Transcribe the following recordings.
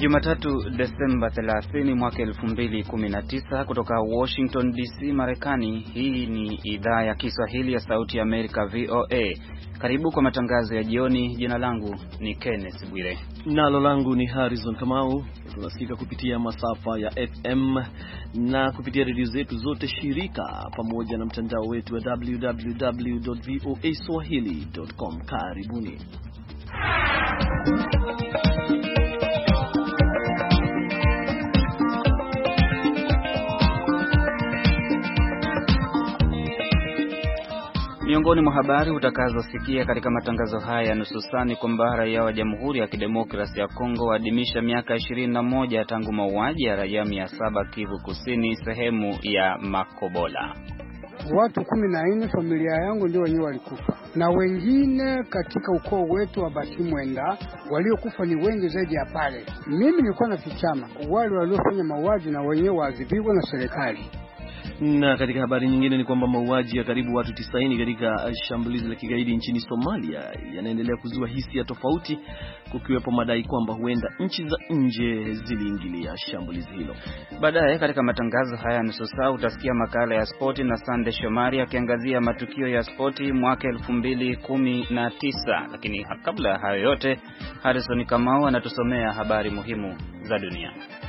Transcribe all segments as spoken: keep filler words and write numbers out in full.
Jumatatu Desemba thelathini mwaka elfu mbili kumi na tisa kutoka Washington D C Marekani. Hii ni idhaa ya Kiswahili ya Sauti ya Amerika V O A. Karibu kwa matangazo ya jioni. Jina langu ni Kenneth Bwire. Nalo langu ni Harrison Kamau. Tunasikika kupitia masafa ya F M na kupitia redio zetu zote shirika pamoja na mtandao wetu wa w w w dot voa swahili dot com. Karibuni. Miongoni mwa habari utakazosikia katika matangazo haya ya nusu saa ni kwamba raia wa Jamhuri ya Kidemokrasia ya Kongo waadhimisha miaka ishirini na moja tangu mauaji ya raia mia saba Kivu Kusini, sehemu ya Makobola. Watu kumi na nne familia yangu ndio wenyewe walikufa, na wengine katika ukoo wetu wa Basimwenda waliokufa ni wengi zaidi ya pale. Mimi nilikuwa na kichama wale waliofanya mauaji na wenyewe waadhibiwe na serikali. Na katika habari nyingine ni kwamba mauaji ya karibu watu tisaini katika shambulizi la kigaidi nchini Somalia yanaendelea kuzua hisia tofauti, kukiwepo madai kwamba huenda nchi za nje ziliingilia shambulizi hilo. Baadaye katika matangazo haya nusu saa utasikia makala ya spoti na Sande Shomari akiangazia matukio ya spoti mwaka elfu mbili kumi na tisa. Lakini kabla ya hayo yote, Harrison Kamau anatusomea habari muhimu za dunia.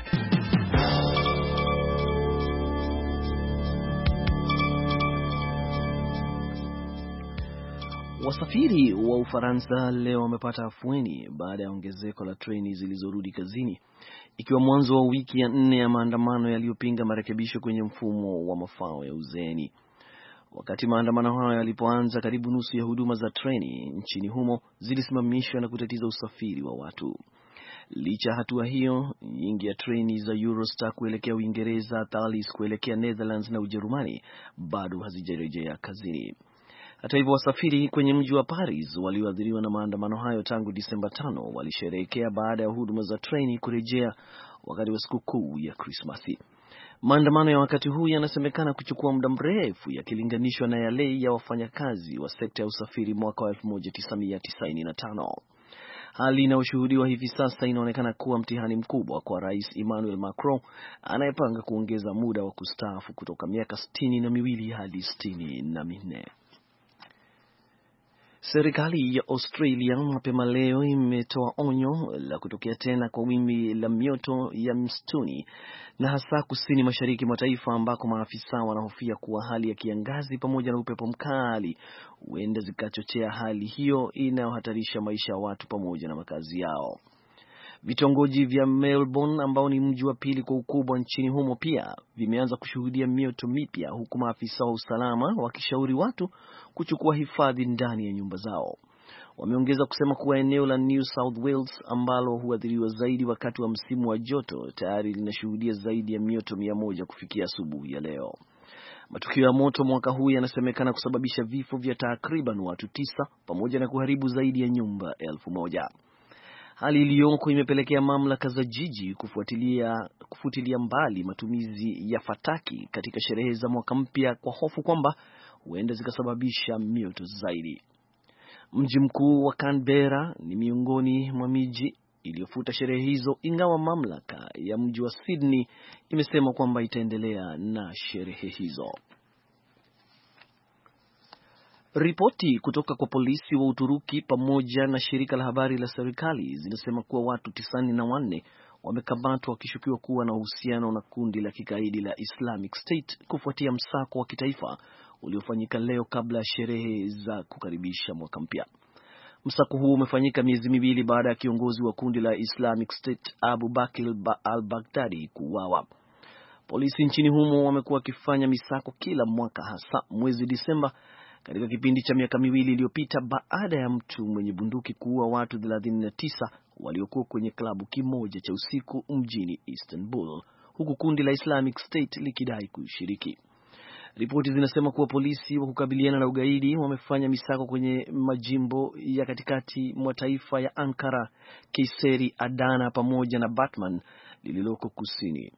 Wasafiri wa Ufaransa leo wamepata afueni baada ya ongezeko la treni zilizorudi kazini, ikiwa mwanzo wa wiki ya nne ya maandamano yaliyopinga marekebisho kwenye mfumo wa mafao ya uzeeni. Wakati maandamano hayo yalipoanza, karibu nusu ya huduma za treni nchini humo zilisimamishwa na kutatiza usafiri wa watu. Licha hatua hiyo, nyingi ya treni za Eurostar kuelekea Uingereza, Thalys kuelekea Netherlands na Ujerumani bado hazijarejea kazini. Hata hivyo, wasafiri kwenye mji wa Paris walioathiriwa na maandamano hayo tangu Disemba tano walisherehekea baada ya huduma za treni kurejea wakati wa sikukuu ya Krismasi. Maandamano ya wakati huu yanasemekana kuchukua muda mrefu yakilinganishwa na yale ya wafanyakazi wa sekta ya usafiri mwaka wa elfu moja tisa mia tisaini na tano. Hali inayoshuhudiwa hivi sasa inaonekana kuwa mtihani mkubwa kwa Rais Emmanuel Macron anayepanga kuongeza muda wa kustaafu kutoka miaka sitini na miwili hadi sitini na minne. Serikali ya Australia mapema leo imetoa onyo la kutokea tena kwa wimbi la mioto ya msituni, na hasa kusini mashariki mwa taifa ambako maafisa wanahofia kuwa hali ya kiangazi pamoja na upepo mkali huenda zikachochea hali hiyo inayohatarisha maisha ya watu pamoja na makazi yao. Vitongoji vya Melbourne, ambao ni mji wa pili kwa ukubwa nchini humo, pia vimeanza kushuhudia mioto mipya, huku maafisa wa usalama wakishauri watu kuchukua hifadhi ndani ya nyumba zao. Wameongeza kusema kuwa eneo la New South Wales ambalo huathiriwa zaidi wakati wa msimu wa joto tayari linashuhudia zaidi ya mioto mia moja kufikia asubuhi ya leo. Matukio ya moto mwaka huu yanasemekana kusababisha vifo vya takriban watu tisa pamoja na kuharibu zaidi ya nyumba elfu moja. Hali iliyoko imepelekea mamlaka za jiji kufuatilia kufutilia mbali matumizi ya fataki katika sherehe za mwaka mpya kwa hofu kwamba huenda zikasababisha mioto zaidi. Mji mkuu wa Canberra ni miongoni mwa miji iliyofuta sherehe hizo, ingawa mamlaka ya mji wa Sydney imesema kwamba itaendelea na sherehe hizo. Ripoti kutoka kwa polisi wa Uturuki pamoja na shirika la habari la serikali zinasema kuwa watu tisini na wanne wamekamatwa wakishukiwa kuwa na uhusiano na kundi la kigaidi la Islamic State kufuatia msako wa kitaifa uliofanyika leo kabla ya sherehe za kukaribisha mwaka mpya. Msako huo umefanyika miezi miwili baada ya kiongozi wa kundi la Islamic State Abu Bakr al-Baghdadi kuuawa. Polisi nchini humo wamekuwa wakifanya misako kila mwaka, hasa mwezi Disemba, katika kipindi cha miaka miwili iliyopita baada ya mtu mwenye bunduki kuua watu thelathini na tisa waliokuwa kwenye klabu kimoja cha usiku mjini Istanbul, huku kundi la Islamic State likidai kushiriki. Ripoti zinasema kuwa polisi wa kukabiliana na ugaidi wamefanya misako kwenye majimbo ya katikati mwa taifa ya Ankara, Kayseri, Adana pamoja na Batman lililoko kusini.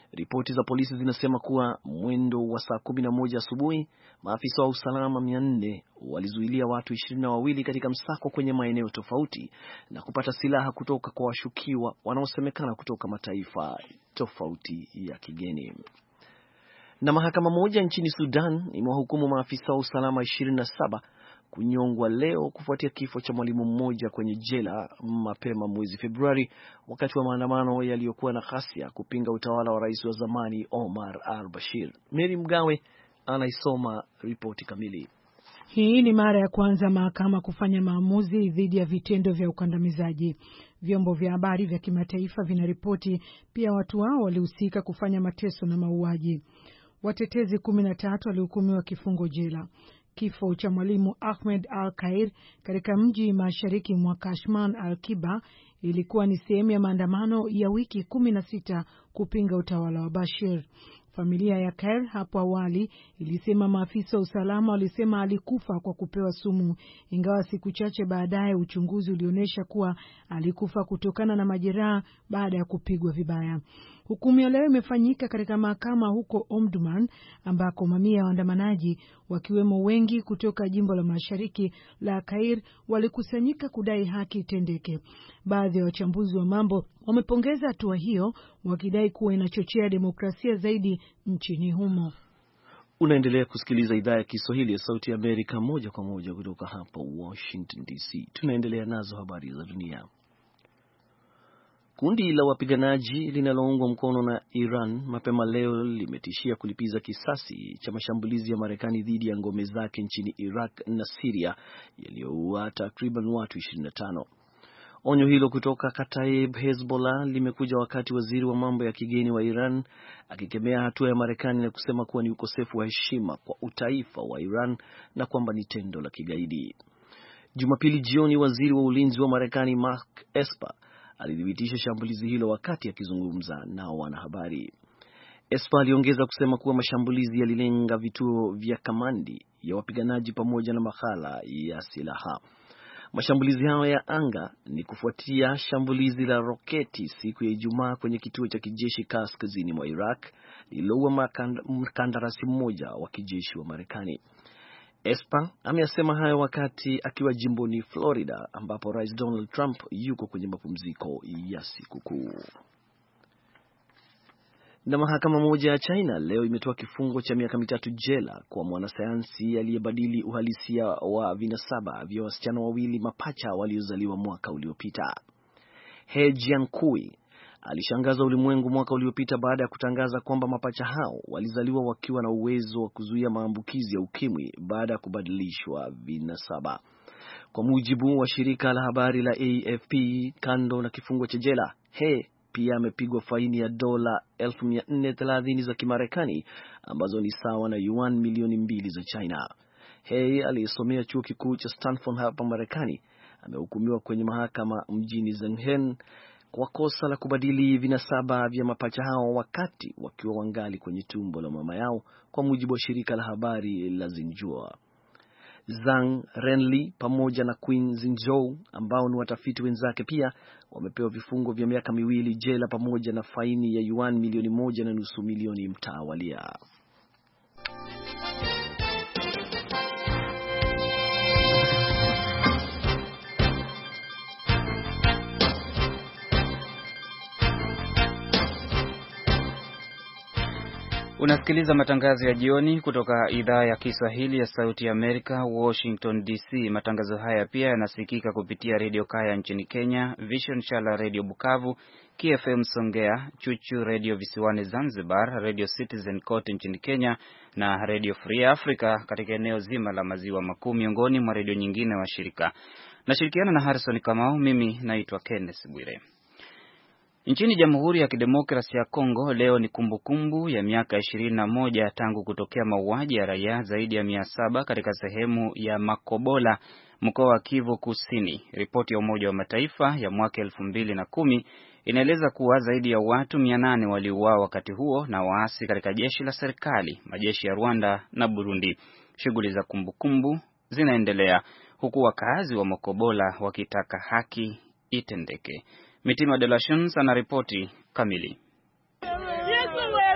Ripoti za polisi zinasema kuwa mwendo wa saa kumi na moja asubuhi, maafisa wa usalama mia nne walizuilia watu ishirini na wawili katika msako kwenye maeneo tofauti na kupata silaha kutoka kwa washukiwa wanaosemekana kutoka mataifa tofauti ya kigeni. Na mahakama moja nchini Sudan imewahukumu maafisa wa usalama ishirini na saba kunyongwa leo kufuatia kifo cha mwalimu mmoja kwenye jela mapema mwezi Februari wakati wa maandamano yaliyokuwa na ghasia kupinga utawala wa rais wa zamani Omar al-Bashir. Mary Mgawe anaisoma ripoti kamili. Hii ni mara ya kwanza mahakama kufanya maamuzi dhidi ya vitendo vya ukandamizaji. Vyombo vya habari vya kimataifa vinaripoti pia watu hao walihusika kufanya mateso na mauaji. Watetezi kumi na tatu walihukumiwa kifungo jela. Kifo cha mwalimu Ahmed al-Kair katika mji mashariki mwa Kashman al-Kiba ilikuwa ni sehemu ya maandamano ya wiki kumi na sita kupinga utawala wa Bashir. Familia ya Kair hapo awali ilisema maafisa wa usalama walisema alikufa kwa kupewa sumu, ingawa siku chache baadaye uchunguzi ulionyesha kuwa alikufa kutokana na majeraha baada ya kupigwa vibaya. Hukumu ya leo imefanyika katika mahakama huko Omdurman ambako mamia ya waandamanaji wakiwemo wengi kutoka jimbo la mashariki la Kair walikusanyika kudai haki itendeke. Baadhi ya wachambuzi wa mambo wamepongeza hatua hiyo wakidai kuwa inachochea demokrasia zaidi nchini humo. Unaendelea kusikiliza idhaa ya Kiswahili ya Sauti ya Amerika moja kwa moja kutoka hapa Washington D C. Tunaendelea nazo habari za dunia. Kundi la wapiganaji linaloungwa mkono na Iran mapema leo limetishia kulipiza kisasi cha mashambulizi ya Marekani dhidi ya ngome zake nchini Iraq na Syria yaliyoua takriban watu ishirini na tano. Onyo hilo kutoka Kataib Hezbollah limekuja wakati waziri wa mambo ya kigeni wa Iran akikemea hatua ya Marekani na kusema kuwa ni ukosefu wa heshima kwa utaifa wa Iran na kwamba ni tendo la kigaidi. Jumapili jioni, waziri wa ulinzi wa Marekani Mark Esper alithibitisha shambulizi hilo wakati akizungumza nao wanahabari. Esper aliongeza kusema kuwa mashambulizi yalilenga vituo vya kamandi ya wapiganaji pamoja na maghala ya silaha. Mashambulizi hayo ya anga ni kufuatia shambulizi la roketi siku ya Ijumaa kwenye kituo cha kijeshi kaskazini mwa Iraq lililoua mkandarasi mmoja wa kijeshi wa Marekani. Esper amesema hayo wakati akiwa jimboni Florida ambapo Rais Donald Trump yuko kwenye mapumziko ya sikukuu. Na mahakama moja ya China leo imetoa kifungo cha miaka mitatu jela kwa mwanasayansi aliyebadili uhalisia wa vinasaba vya wasichana wawili mapacha waliozaliwa mwaka uliopita. He Jiankui alishangaza ulimwengu mwaka uliopita baada ya kutangaza kwamba mapacha hao walizaliwa wakiwa na uwezo wa kuzuia maambukizi ya ukimwi baada ya kubadilishwa vinasaba. Kwa mujibu wa shirika la habari la A F P, kando na kifungo cha jela, He pia amepigwa faini ya dola elfu mia nne thelathini za Kimarekani ambazo ni sawa na yuan milioni mbili za China. He aliyesomea chuo kikuu cha Stanford hapa Marekani amehukumiwa kwenye mahakama mjini Shenzhen kwa kosa la kubadili vinasaba vya mapacha hao wakati wakiwa wangali kwenye tumbo la mama yao, kwa mujibu wa shirika la habari la Xinhua. Zhang Renli pamoja na Qin Zhizhou ambao ni watafiti wenzake pia wamepewa vifungo vya miaka miwili jela pamoja na faini ya yuan milioni moja na nusu milioni mtawalia. Unasikiliza matangazo ya jioni kutoka idhaa ya Kiswahili ya Sauti ya Amerika, Washington D C. Matangazo haya pia yanasikika kupitia Radio Kaya nchini Kenya, Vision Shala Radio Bukavu, K F M Songea, Chuchu Radio Visiwani Zanzibar, Radio Citizen kote nchini Kenya na Radio Free Africa katika eneo zima la maziwa makuu, miongoni mwa radio nyingine wa shirika. Nashirikiana na Harrison Kamau, mimi naitwa Kenneth Bwire. Nchini Jamhuri ya Kidemokrasia ya Kongo leo ni kumbukumbu kumbu ya miaka ishirini na moja tangu kutokea mauaji ya raia zaidi ya mia saba katika sehemu ya Makobola, mkoa wa Kivu Kusini. Ripoti ya Umoja wa Mataifa ya mwaka elfu mbili na kumi inaeleza kuwa zaidi ya watu mia nane waliuawa wakati huo na waasi katika jeshi la serikali, majeshi ya Rwanda na Burundi. Shughuli za kumbukumbu zinaendelea huku wakazi wa Makobola wakitaka haki itendeke. Mitima de la Chance ana ripoti kamili. Yesu we!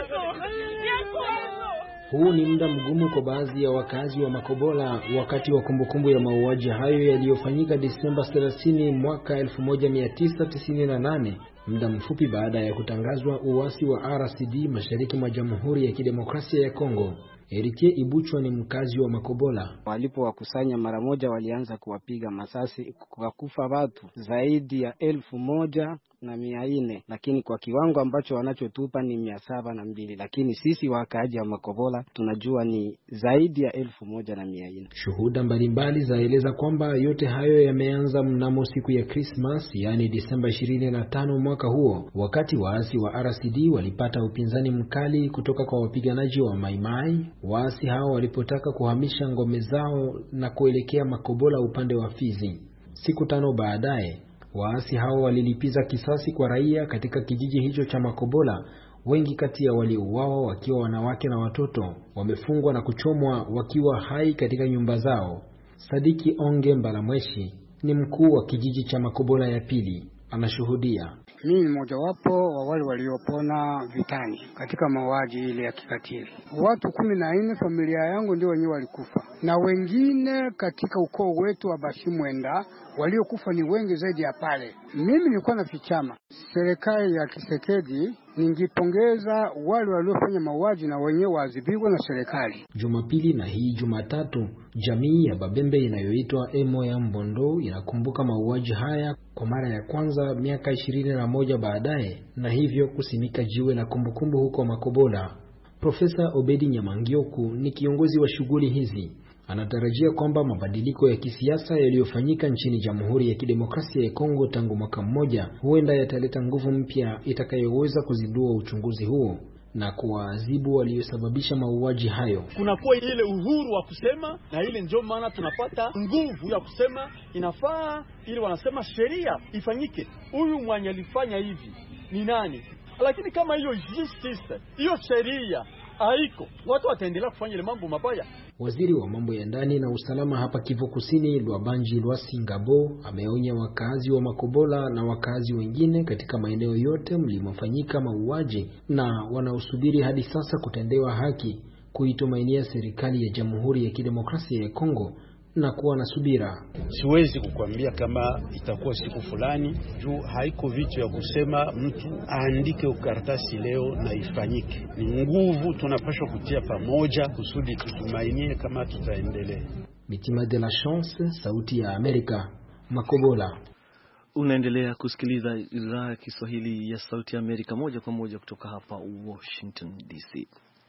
Huu ni muda mgumu kwa baadhi ya wakazi wa Makobola wakati wa kumbukumbu ya mauaji hayo yaliyofanyika Disemba thelathini mwaka elfu moja mia tisa tisini na nane, muda mfupi baada ya kutangazwa uasi wa R C D mashariki mwa Jamhuri ya Kidemokrasia ya Kongo. Eritie Ibuchwa ni mkazi wa Makobola. Walipowakusanya mara moja walianza kuwapiga masasi, kukufa watu zaidi ya elfu moja na mia nne, lakini kwa kiwango ambacho wanachotupa ni mia saba na mbili, lakini sisi wakaaji wa Makobola tunajua ni zaidi ya elfu moja na mia nne. Shuhuda mbalimbali zaeleza kwamba yote hayo yameanza mnamo siku ya Christmas, yani Disemba ishirini na tano mwaka huo, wakati waasi wa R C D walipata upinzani mkali kutoka kwa wapiganaji wa Mai Mai. Waasi hao walipotaka kuhamisha ngome zao na kuelekea Makobola upande wa Fizi. Siku tano baadaye, waasi hao walilipiza kisasi kwa raia katika kijiji hicho cha Makobola. Wengi kati ya waliouawa wakiwa wanawake na watoto, wamefungwa na kuchomwa wakiwa hai katika nyumba zao. Sadiki Onge Mbalamweshi ni mkuu wa kijiji cha Makobola ya pili, anashuhudia. Mimi ni mmoja wapo wa wale waliopona vitani katika mauaji ile ya kikatili. Watu kumi na nne familia yangu ndio wenyewe walikufa, na wengine katika ukoo wetu wa Basimwenda waliokufa ni wengi zaidi ya pale. Mimi nilikuwa na fichama serikali ya Kisekedi, ningipongeza wale waliofanya mauaji na wenyewe waadhibiwe na serikali. Jumapili na hii Jumatatu, jamii ya Babembe inayoitwa Emo ya Mbondo inakumbuka mauaji haya kwa mara ya kwanza miaka ishirini na moja baadaye, na hivyo kusimika jiwe la kumbukumbu huko Makobola. Profesa Obedi Nyamangioku ni kiongozi wa shughuli hizi. Anatarajia kwamba mabadiliko ya kisiasa yaliyofanyika nchini Jamhuri ya Kidemokrasia ya Kongo tangu mwaka mmoja huenda yataleta nguvu mpya itakayoweza kuzindua uchunguzi huo na kuwaadhibu waliosababisha mauaji hayo. Kuna kwa ile uhuru wa kusema, na ile ndio maana tunapata nguvu ya kusema inafaa, ili wanasema sheria ifanyike. Huyu mwenye alifanya hivi ni nani? Lakini kama hiyo justice, hiyo sheria haiko, watu wataendelea kufanya ile mambo mabaya. Waziri wa mambo ya ndani na usalama hapa Kivu Kusini, Lwabanji Lwasi Ngabo, ameonya wakazi wa Makobola na wakazi wengine katika maeneo yote mlimofanyika mauaji na wanaosubiri hadi sasa kutendewa haki kuitumainia serikali ya Jamhuri ya Kidemokrasia ya Kongo na kuwa na subira. Siwezi kukwambia kama itakuwa siku fulani, juu haiko vitu ya kusema mtu aandike ukaratasi leo na ifanyike. Ni nguvu tunapaswa kutia pamoja kusudi tutumainie kama tutaendelea. Mitima de la Chance, Sauti ya Amerika, Makobola. Unaendelea kusikiliza idhaa ya Kiswahili ya Sauti ya Amerika moja kwa moja kutoka hapa Washington D C.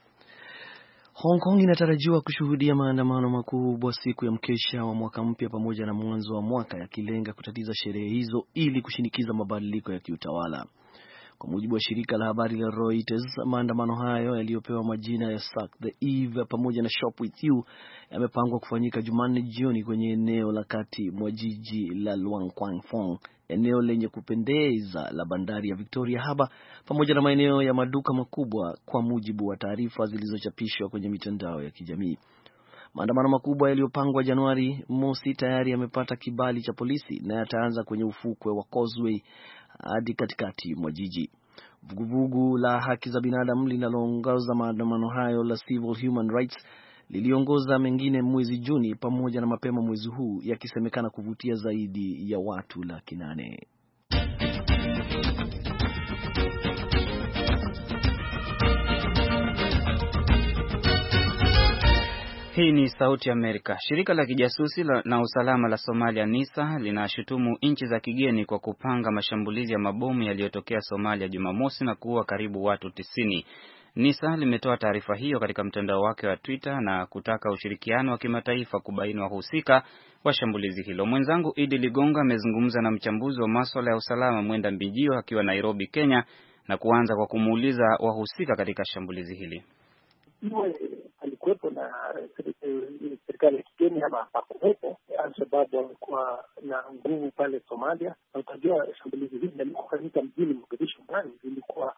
Hong Kong inatarajiwa kushuhudia maandamano makubwa siku ya mkesha wa mwaka mpya pamoja na mwanzo wa mwaka, yakilenga kutatiza sherehe hizo ili kushinikiza mabadiliko ya kiutawala. Kwa mujibu wa shirika la habari la Reuters, maandamano hayo yaliyopewa majina ya Sack the Eve pamoja na Shop with You yamepangwa kufanyika Jumanne jioni kwenye eneo la kati mwa jiji la Luang Kwang Fong, eneo lenye kupendeza la bandari ya Victoria Harbour pamoja na maeneo ya maduka makubwa, kwa mujibu wa taarifa zilizochapishwa kwenye mitandao ya kijamii. Maandamano makubwa yaliyopangwa Januari mosi tayari yamepata kibali cha polisi na yataanza kwenye ufukwe wa Causeway hadi katikati mwa jiji. Vuguvugu la haki za binadamu linaloongoza maandamano hayo la Civil Human Rights liliongoza mengine mwezi Juni pamoja na mapema mwezi huu, yakisemekana kuvutia zaidi ya watu laki nane. Hii ni Sauti Amerika. Shirika la kijasusi na usalama la Somalia NISA linashutumu nchi za kigeni kwa kupanga mashambulizi ya mabomu yaliyotokea Somalia Jumamosi na kuua karibu watu tisini. NISA limetoa taarifa hiyo katika mtandao wake wa Twitter na kutaka ushirikiano wa kimataifa kubaini wahusika wa shambulizi hilo. Mwenzangu Idi Ligonga amezungumza na mchambuzi wa masuala ya usalama Mwenda Mbijio akiwa Nairobi, Kenya, na kuanza kwa kumuuliza wahusika katika shambulizi hili. Alikuwepo na serikali ya kigeni ama hakuwepo. Al-Shabaab wamekuwa na nguvu pale Somalia, na utajua shambulizi hili lilikofanyika mjini Mogadishu ndani lilikuwa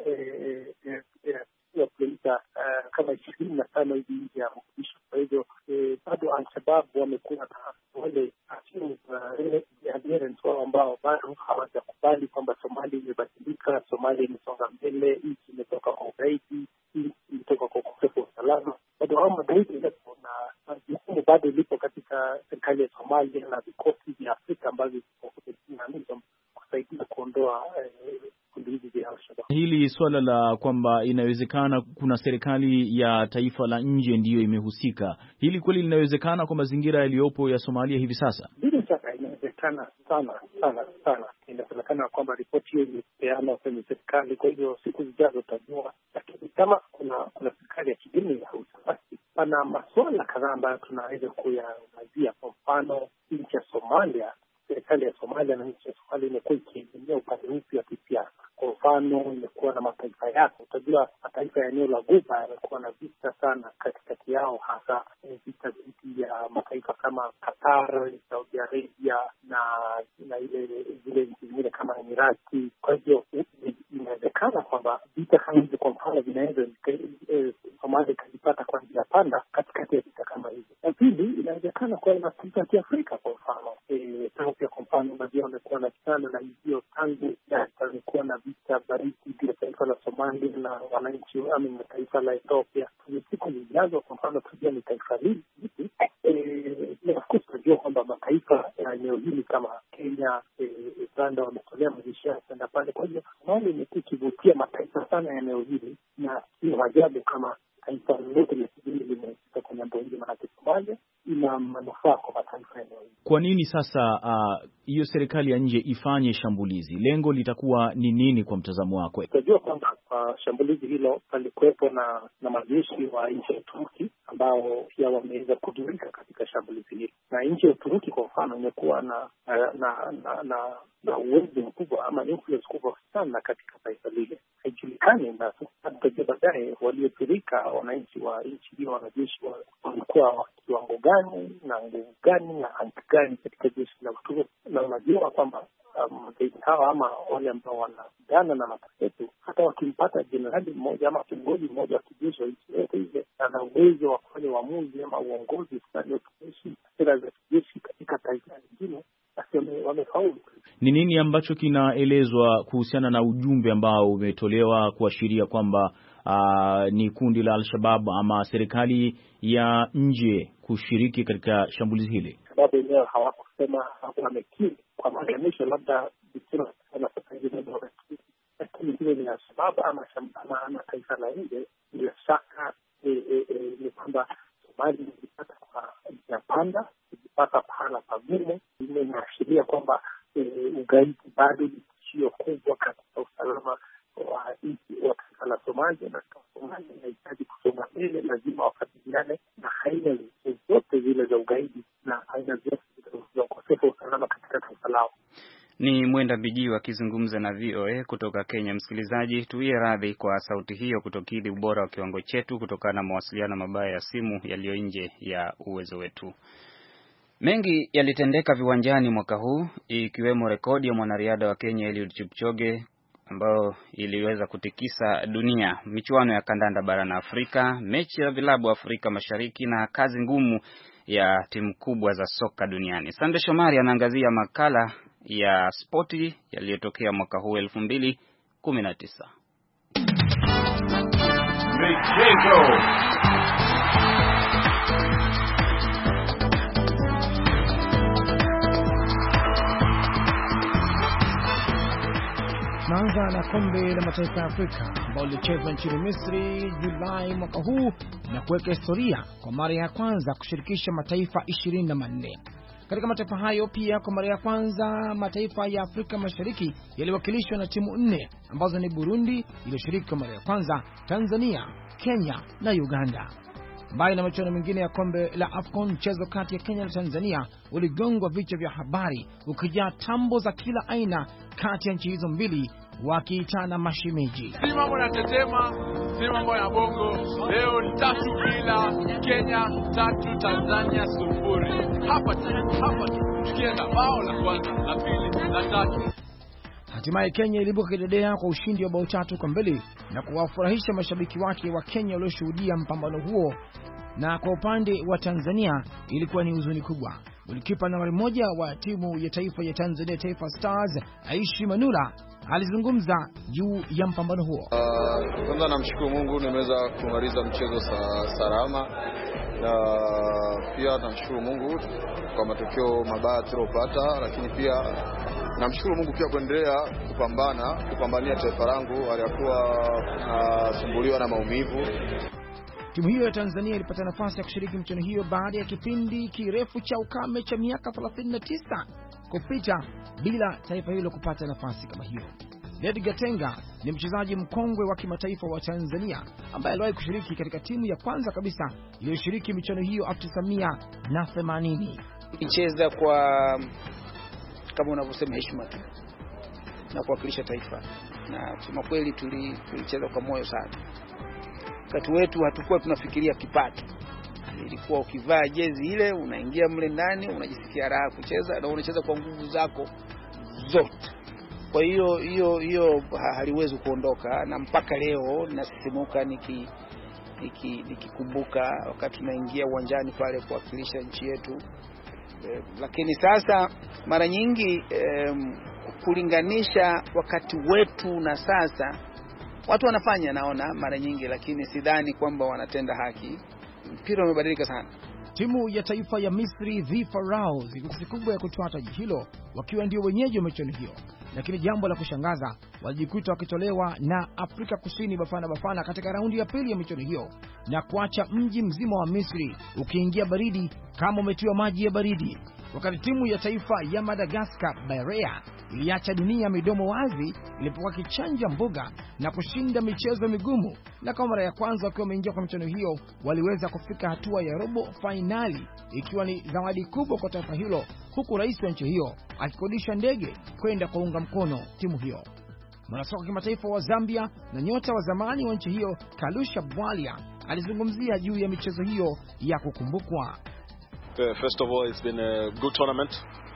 ya kilomita kama ishirini na tano hivi nje ya Mogadishu. Kwa hivyo bado Al-Shabaab wamekuwa na wale adherents wao ambao bado hawajakubali kwamba Somalia imebadilika, Somalia imesonga mbele, nchi imetoka kwa ugaidi, nchi imetoka kwa ukosefu wa usalama. lawama zaidi lipo na jukumu bado lipo katika serikali ya Somalia na vikosi vya Afrika ambavyo viko kusaidia kuondoa kundi hizi vya Al-Shabaab. Hili swala la kwamba inawezekana kuna serikali ya taifa la nje ndiyo imehusika, hili kweli linawezekana kwa mazingira yaliyopo ya Somalia hivi sasa? Bila shaka inawezekana sana sana sana. Inaonekana kwamba ripoti hiyo imepeana kwenye serikali, kwa hivyo siku zijazo tutajua. Lakini kama kuna kuna serikali ya kigeni ya basi pana masuala kadhaa ambayo tunaweza kuyaangazia. Kwa mfano, nchi ya Somalia, serikali ya Somalia na nchi ya Somalia imekuwa ikiegemea upande upi wa kisiasa. Kwa mfano, imekuwa na mataifa yake. Utajua mataifa ya eneo la Ghuba yamekuwa na vita sana katikati yao, hasa vita dhidi ya mataifa kama Qatar, Saudi Arabia na na ile zile nchi zingine kama Emirati. Kwa hivyo inawezekana kwamba vita kama hizi kwa mfano vinaweza Somalia ikajipata kwa njia panda katikati ya vita kama hizi. Na pili, inawezekana kwa mataifa ya Kiafrika, kwa mfano Ethiopia kwa mfano, unajua wamekuwa na kitana na hivyo tangu wamekuwa na vita baridi ya taifa la Somalia na wananchi ami na taifa la Ethiopia. Kwenye siku zijazo kwa mfano tujua ni taifa hili vipi. Na tunajua kwamba mataifa ya eneo hili kama Kenya, Uganda wametolea majeshi yao kwenda pale. Kwa hiyo Somalia imekuwa ikivutia mataifa sana ya eneo hili, na sio ajabu kama taifa lote la kigeni limehusika kwenye jambo hili, maana Somalia ina manufaa kwa mataifa ya eneo hili. Kwa nini sasa hiyo uh, serikali ya nje ifanye shambulizi? Lengo litakuwa ni nini kwa mtazamo wako? Tunajua kwamba uh, shambulizi hilo palikuwepo na na majeshi wa nchi ya Uturuki ambao pia wameweza kudhurika katika shambulizi hilo, na nchi ya Uturuki kwa mfano imekuwa na na na na, na, na uwezo mkubwa ama influence kubwa sana katika taifa lile. Haijulikani na tutajua baadaye walioathirika wananchi wa nchi hiyo, wanajeshi walikuwa wa kiwango gani na nguvu gani na haki gani katika jeshi la Uturuki. Na unajua kwamba magaidi um, hawa ama wale ambao wanapigana na mataifa yetu, hata wakimpata jenerali mmoja ama kiongozi mmoja wa kijeshi wa nchi yote ile ana uwezo wa kufanya uamuzi ama uongozi fulani wa kijeshi, sera za kijeshi katika taifa lingine, basi wamefaulu. Ni nini ambacho kinaelezwa kuhusiana na ujumbe ambao umetolewa kuashiria kwamba uh, ni kundi la Al-Shabaab ama serikali ya nje kushiriki katika shambulizi hili? Sababu yenyewe hawakusema, wamekiri kwa mara ya mwisho, labda bisima sana sasa hivi ndio wamekiri, lakini hiyo ni Al-Shabaab ama ama ama taifa la nje. Bila shaka ni kwamba Somalia ilipata kwa njia panda, ilipata pahala pagumu. Ile inaashiria kwamba ugaidi bado ni tishio kubwa katika usalama wa nchi wa taifa la Somalia, na Somalia inahitaji kusonga mbele. Lazima wakabiliane na aina zote zile za ugaidi na aina zote za ukosefu wa usalama katika taifa lao. Ni Mwenda Biji akizungumza na V O A kutoka Kenya. Msikilizaji, tuwie radhi kwa sauti hiyo kutokidhi ubora wa kiwango chetu kutokana na mawasiliano mabaya ya simu yaliyo nje ya uwezo wetu. Mengi yalitendeka viwanjani mwaka huu, ikiwemo rekodi ya mwanariadha wa Kenya Eliud Kipchoge ambayo iliweza kutikisa dunia, michuano ya kandanda barani Afrika, mechi ya vilabu Afrika Mashariki na kazi ngumu ya timu kubwa za soka duniani. Sande Shomari anaangazia makala ya spoti yaliyotokea mwaka huu elfu mbili kumi na tisa. Michezo. Tunaanza na kombe la mataifa ya Afrika ambao lilichezwa nchini Misri Julai mwaka huu na kuweka historia kwa mara ya kwanza kushirikisha mataifa ishirini na manne. Katika mataifa hayo pia kwa mara ya kwanza mataifa ya Afrika Mashariki yaliwakilishwa na timu nne ambazo ni Burundi iliyoshiriki kwa mara ya kwanza, Tanzania, Kenya na Uganda. Mbali na michuano mingine ya kombe la AFCON, mchezo kati ya Kenya na Tanzania uligongwa vichwa vya habari ukijaa tambo za kila aina kati ya nchi hizo mbili wakiitana mashemeji. Si mambo ya tetema, si mambo ya bongo. Leo ni tatu bila, Kenya tatu, Tanzania sufuri. Hapa tu, hapa tu. Tukienda bao la kwanza, la pili, la tatu. Hatimaye Kenya ilibuka kidedea kwa ushindi wa bao tatu kwa mbili na kuwafurahisha mashabiki wake wa Kenya walioshuhudia mpambano huo. Na kwa upande wa Tanzania ilikuwa ni huzuni kubwa. Golikipa nambari moja wa timu ya taifa ya Tanzania Taifa Stars, Aishi Manula, alizungumza juu ya mpambano huo. Uh, kwanza namshukuru Mungu nimeweza kumaliza mchezo sa, salama. Na pia namshukuru Mungu kwa matokeo mabaya tuliyopata, lakini pia namshukuru Mungu pia kuendelea kupambana kupambania taifa langu aliyokuwa nasumbuliwa na maumivu. Timu hiyo ya Tanzania ilipata nafasi ya kushiriki mchezo hiyo baada ya kipindi kirefu cha ukame cha miaka thelathini na tisa kupita bila taifa hilo kupata nafasi kama hiyo. Ned Gatenga ni mchezaji mkongwe wa kimataifa wa Tanzania ambaye aliwahi kushiriki katika timu ya kwanza kabisa iliyoshiriki michuano hiyo elfu tisa mia themanini. Icheza kwa kama unavyosema heshima tu na kuwakilisha taifa, na kusema kweli tulicheza kwa moyo sana. Wakati wetu hatukuwa tunafikiria kipato. Ilikuwa ukivaa jezi ile unaingia mle ndani unajisikia raha kucheza na unacheza kwa nguvu zako zote. Kwa hiyo hiyo hiyo haliwezi kuondoka, na mpaka leo nasisimuka niki nikikumbuka niki wakati tunaingia uwanjani pale kuwakilisha nchi yetu. E, lakini sasa mara nyingi e, kulinganisha wakati wetu na sasa watu wanafanya naona mara nyingi, lakini sidhani kwamba wanatenda haki. Mpira umebadilika sana. Timu ya taifa ya Misri The Pharaohs ilikuwa kubwa ya kutoa taji hilo wakiwa ndio wenyeji wa michuano hiyo, lakini jambo la kushangaza walijikuta wakitolewa na Afrika Kusini Bafana Bafana katika raundi ya pili ya michuano hiyo na kuacha mji mzima wa Misri ukiingia baridi kama umetiwa maji ya baridi. Wakati timu ya taifa ya Madagascar Berea iliacha dunia midomo wazi ilipokuwa kichanja mbuga na kushinda michezo migumu, na kwa mara ya kwanza wakiwa wameingia kwa michuano hiyo waliweza kufika hatua ya robo finali, ikiwa ni zawadi kubwa kwa taifa hilo, huku rais wa nchi hiyo akikodisha ndege kwenda kuunga mkono timu hiyo. Mwanasoka kimataifa wa Zambia na nyota wa zamani wa nchi hiyo Kalusha Bwalia alizungumzia juu ya michezo hiyo ya kukumbukwa. Uh, first of all, it's been a good tournament.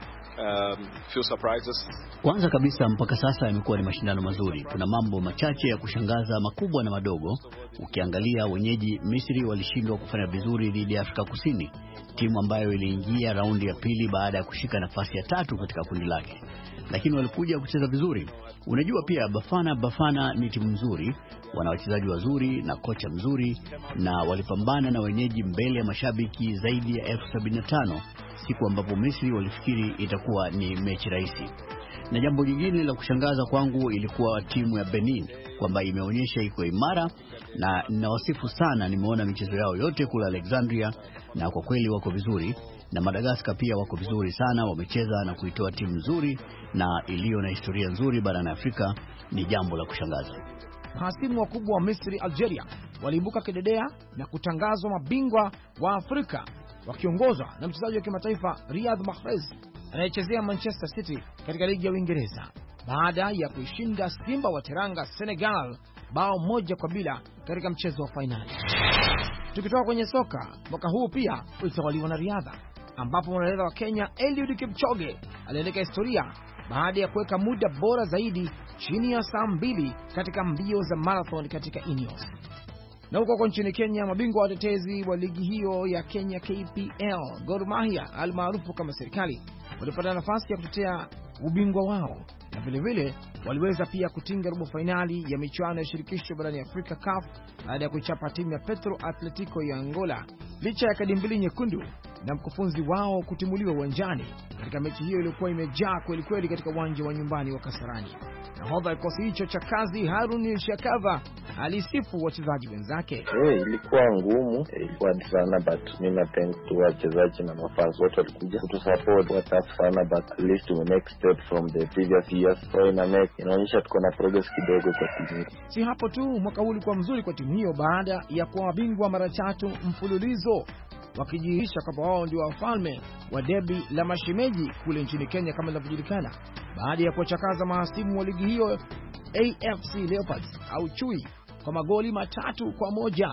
Um, few surprises. Kwanza kabisa mpaka sasa yamekuwa ni mashindano mazuri. Kuna mambo machache ya kushangaza makubwa na madogo. Ukiangalia wenyeji Misri walishindwa kufanya vizuri dhidi ya Afrika Kusini, timu ambayo iliingia raundi ya pili baada ya kushika nafasi ya tatu katika kundi lake. Lakini walikuja kucheza vizuri. Unajua pia Bafana Bafana ni timu nzuri, wana wachezaji wazuri na kocha mzuri, na walipambana na wenyeji mbele ya mashabiki zaidi ya elfu sabini na tano, siku ambapo Misri walifikiri itakuwa ni mechi rahisi. Na jambo jingine la kushangaza kwangu ilikuwa timu ya Benin, kwamba imeonyesha iko imara, na ninawasifu sana. Nimeona michezo yao yote kula Alexandria na kwa kweli wako vizuri. Na Madagascar pia wako vizuri sana, wamecheza na kuitoa timu nzuri na iliyo na historia nzuri barani Afrika. Ni jambo la kushangaza. Hasimu wakubwa wa Misri Algeria waliibuka kidedea na kutangazwa mabingwa wa Afrika wakiongozwa na mchezaji wa kimataifa Riyad Mahrez anayechezea Manchester City katika ligi ya Uingereza baada ya kuishinda Simba wa Teranga Senegal bao moja kwa bila katika mchezo wa finali. Tukitoka kwenye soka, mwaka huu pia ulitawaliwa na riadha, ambapo mwanariadha wa Kenya Eliud Kipchoge aliandika historia baada ya kuweka muda bora zaidi chini ya saa mbili katika mbio za marathon katika Ineos. Na huko kwa nchini Kenya, mabingwa watetezi wa ligi hiyo ya Kenya K P L, Gor Mahia almaarufu kama serikali, walipata nafasi ya kutetea ubingwa wao, na vile vile waliweza pia kutinga robo finali ya michuano ya shirikisho barani Afrika C A F baada ya kuichapa timu ya Petro Atletico ya Angola licha ya kadi mbili nyekundu na mkufunzi wao kutimuliwa uwanjani katika mechi hiyo iliyokuwa imejaa kweli kweli katika uwanja wa nyumbani wa Kasarani. Nahodha kikosi hicho cha kazi Harun Shakava alisifu wachezaji wenzake. Hey, ilikuwa ngumu, ilikuwa sana, but mimi na thanks to wachezaji na mafans wote walikuja kutu support. Wa tough sana, but at least we make step from the previous years, so ina make inaonyesha tuko na progress kidogo kwa timu. Si hapo tu, mwaka huu ulikuwa mzuri kwa timu hiyo baada ya kuwa mabingwa mara tatu mfululizo, wakijihisha kwamba wao ndio wafalme wa debi la mashemeji kule nchini Kenya kama linavyojulikana, baada ya kuchakaza mahasimu wa ligi hiyo A F C Leopards au Chui kwa magoli matatu kwa moja.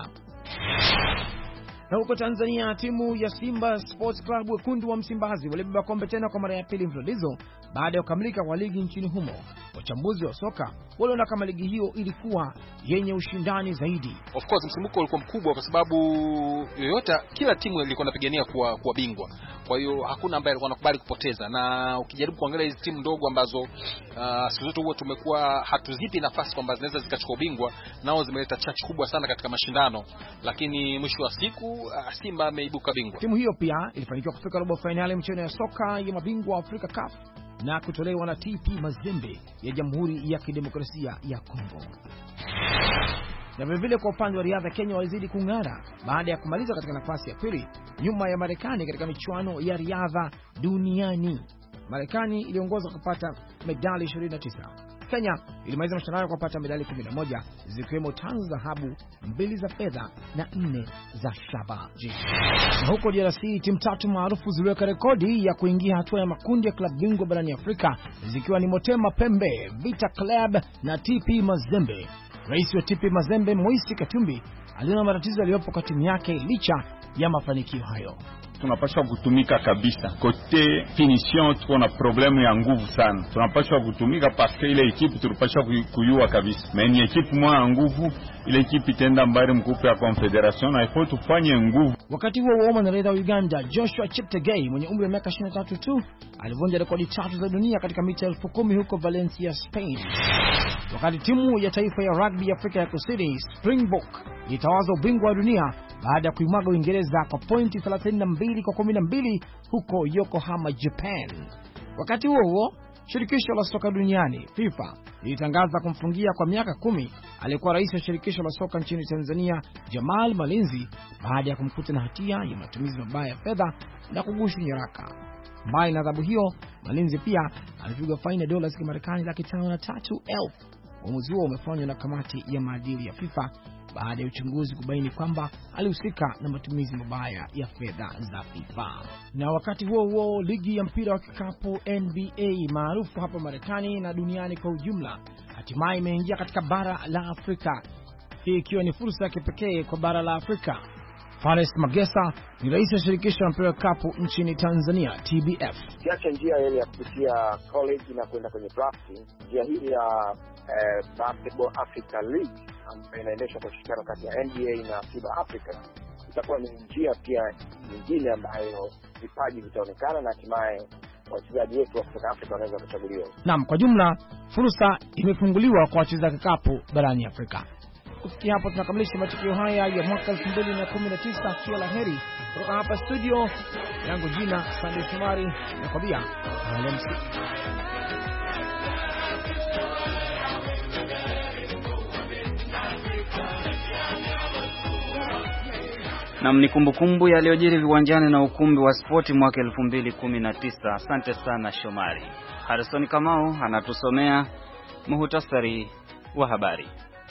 Na huko Tanzania, timu ya Simba Sports Club wekundu wa Msimbazi walibeba kombe tena kwa mara ya pili mfululizo baada ya kukamilika kwa ligi nchini humo. Wachambuzi wa soka waliona kama ligi hiyo ilikuwa yenye ushindani zaidi. Of course msimuko ulikuwa mkubwa kwa sababu yoyote, kila timu ilikuwa inapigania kuwa kuwa bingwa. Kwa hiyo hakuna ambaye alikuwa anakubali kupoteza, na ukijaribu kuangalia hizi timu ndogo ambazo uh, siku zote huwa tumekuwa hatuzipi nafasi kwamba zinaweza zikachukua ubingwa, nao zimeleta chachu kubwa sana katika mashindano, lakini mwisho wa siku uh, Simba ameibuka bingwa. Timu hiyo pia ilifanikiwa kufika robo finali mchezo ya soka ya mabingwa wa Afrika Cup na kutolewa na T P Mazembe ya Jamhuri ya Kidemokrasia ya Kongo. Na vile vile kwa upande wa riadha, Kenya walizidi kung'ara baada ya kumaliza katika nafasi ya pili nyuma ya Marekani katika michuano ya riadha duniani. Marekani iliongoza kupata medali ishirini na tisa. Kenya ilimaliza mashindano kwa kupata medali kumi na moja zikiwemo tano za dhahabu, mbili za fedha na nne za shaba. Na huko D R C timu tatu maarufu ziliweka rekodi ya kuingia hatua ya makundi ya klabu bingwa barani Afrika, zikiwa ni Motema Pembe, Vita Club na T P Mazembe. Rais wa T P Mazembe Moisi Katumbi aliona matatizo yaliyopo kwa timu yake licha ya mafanikio hayo. Tunapaswa kutumika kabisa. Kote finition tuko na problemu ya nguvu sana. Tunapaswa kutumika paske ile ekipu tulipaswa kuyua kabisa. Meni ekipu mwa ya nguvu, ile ekipu itenda mbari mkupu ya Confederation na ifo tufanye nguvu. Wakati huo huo, mwanariadha wa Uganda Joshua Cheptegei mwenye umri wa miaka ishirini na tatu tu alivunja rekodi tatu za dunia katika mita elfu kumi huko Valencia, Spain. Wakati timu ya taifa ya rugby ya Afrika ya Kusini Springbok ilitawazwa ubingwa wa dunia baada ya kuimwaga Uingereza kwa pointi thelathini na mbili kwa kumi na mbili huko Yokohama, Japan. Wakati huo huo, shirikisho la soka duniani FIFA lilitangaza kumfungia kwa miaka kumi aliyekuwa rais wa shirikisho la soka nchini Tanzania Jamal Malinzi baada ya kumkuta na hatia ya matumizi mabaya ya fedha na kugushi nyaraka. Mbali na adhabu hiyo, Malinzi pia alipigwa faini ya dola za Kimarekani laki tano na tatu elfu. Uamuzi huo umefanywa na kamati ya maadili ya FIFA baada ya uchunguzi kubaini kwamba alihusika na matumizi mabaya ya fedha za FIFA. Na wakati huo huo, ligi ya mpira wa kikapu N B A maarufu hapa Marekani na duniani kwa ujumla hatimaye imeingia katika bara la Afrika, hii ikiwa ni fursa ya kipekee kwa bara la Afrika. Fares Magesa ni rais wa shirikisho la mpira wa kikapu nchini Tanzania T B F. Kiacha njia ile ya kupitia college na kwenda kwenye drafting, njia hii ya eh, Basketball Africa League ambayo inaendeshwa kwa ushirikiano kati ya N B A na FIBA Africa itakuwa ni njia pia nyingine ambayo vipaji vitaonekana na hatimaye wachezaji wetu wa kutoka Afrika wanaweza kuchaguliwa. Naam, kwa jumla fursa imefunguliwa kwa wachezaji kikapu barani Afrika. Kufikia hapo tunakamilisha matukio haya ya mwaka elfu mbili na kumi na tisa. Kila la heri kutoka hapa studio yangu, jina Sandy Shomari, na kwambia alamsi. Na ni kumbukumbu yaliyojiri viwanjani na ukumbi wa spoti mwaka elfu mbili kumi na tisa. Asante sana Shomari. Harrison Kamau anatusomea muhtasari wa habari.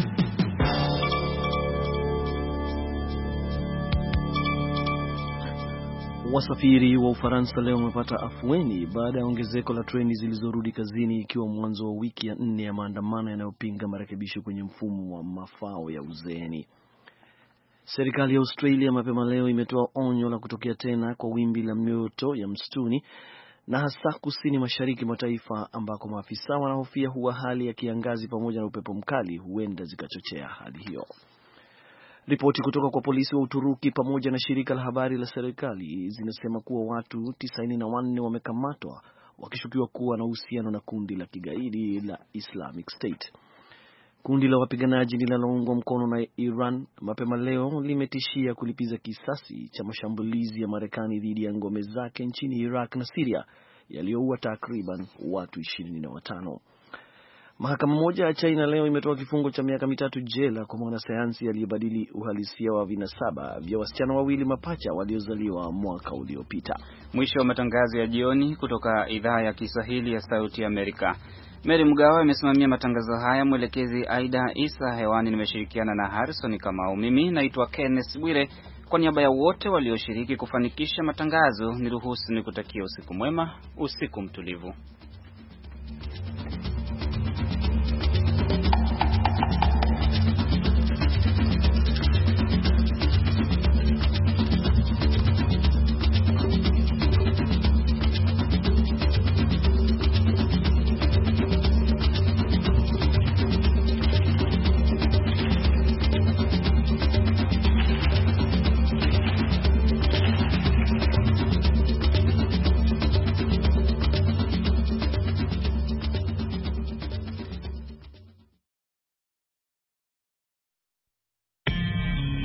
Wasafiri wa Ufaransa leo wamepata afueni baada ya ongezeko la treni zilizorudi kazini, ikiwa mwanzo wa wiki ya nne ya maandamano yanayopinga marekebisho kwenye mfumo wa mafao ya uzeeni. Serikali ya Australia mapema leo imetoa onyo la kutokea tena kwa wimbi la mioto ya msituni na hasa kusini mashariki mwa taifa ambako maafisa wanahofia huwa hali ya kiangazi pamoja na upepo mkali huenda zikachochea hali hiyo. Ripoti kutoka kwa polisi wa Uturuki pamoja na shirika la habari la serikali zinasema kuwa watu tisaini na wanne wamekamatwa wakishukiwa kuwa na uhusiano na kundi la kigaidi la Islamic State. Kundi la wapiganaji linaloungwa mkono na Iran mapema leo limetishia kulipiza kisasi cha mashambulizi ya Marekani dhidi ya ngome zake nchini Iraq na Syria yaliyoua takriban watu ishirini na watano. Mahakama moja ya China leo imetoa kifungo cha miaka mitatu jela kwa mwanasayansi aliyebadili uhalisia wa vinasaba vya wasichana wawili mapacha waliozaliwa mwaka uliopita. Mwisho wa matangazo ya jioni kutoka idhaa ya Kiswahili ya Sauti ya Amerika. Mary Mgawa amesimamia matangazo haya, mwelekezi Aida Isa, hewani nimeshirikiana na Harrison Kamau. Mimi naitwa Kenneth Bwire. Kwa niaba ya wote walioshiriki kufanikisha matangazo, niruhusu nikutakia usiku mwema, usiku mtulivu.